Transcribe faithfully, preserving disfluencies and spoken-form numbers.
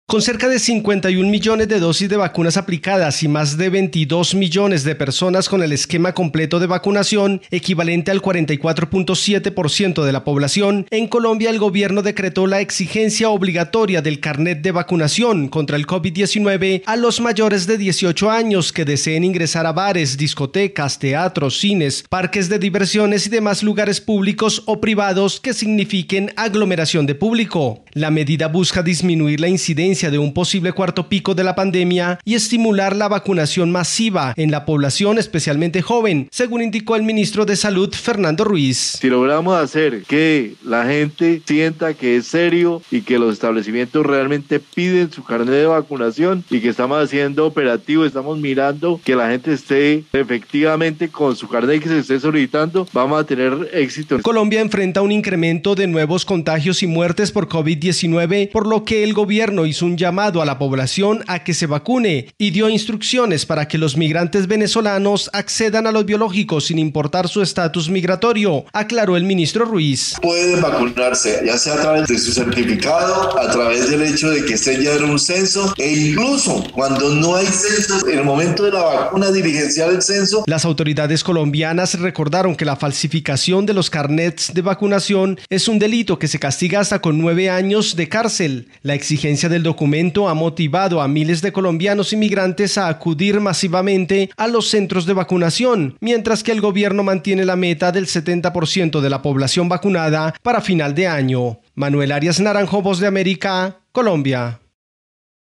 Con cerca de cincuenta y un millones de dosis de vacunas aplicadas y más de veintidós millones de personas con el esquema completo de vacunación, equivalente al cuarenta y cuatro punto siete por ciento de la población, en Colombia el gobierno decretó la exigencia obligatoria del carnet de vacunación contra el COVID diecinueve a los mayores de dieciocho años que deseen ingresar a bares, discotecas, teatros, cines, parques de diversiones y demás lugares públicos o privados que signifiquen aglomeración de público. La medida busca disminuir la incidencia de un posible cuarto pico de la pandemia y estimular la vacunación masiva en la población especialmente joven, según indicó el ministro de Salud, Fernando Ruiz. Si logramos hacer que la gente sienta que es serio y que los establecimientos realmente piden su carnet de vacunación y que estamos haciendo operativo, estamos mirando que la gente esté efectivamente con su carnet y que se esté solicitando, vamos a tener éxito. Colombia enfrenta un incremento de nuevos contagios y muertes por COVID diecinueve, por lo que el gobierno hizo un llamado a la población a que se vacune y dio instrucciones para que los migrantes venezolanos accedan a los biológicos sin importar su estatus migratorio, aclaró el ministro Ruiz. Pueden vacunarse, ya sea a través de su certificado, a través del hecho de que estén ya en un censo, e incluso cuando no hay censo, en el momento de la vacuna diligenciar el censo. Las autoridades colombianas recordaron que la falsificación de los carnets de vacunación es un delito que se castiga hasta con nueve años de cárcel. La exigencia del documento ha motivado a miles de colombianos inmigrantes a acudir masivamente a los centros de vacunación, mientras que el gobierno mantiene la meta del setenta por ciento de la población vacunada para final de año. Manuel Arias Naranjo, Voz de América, Colombia.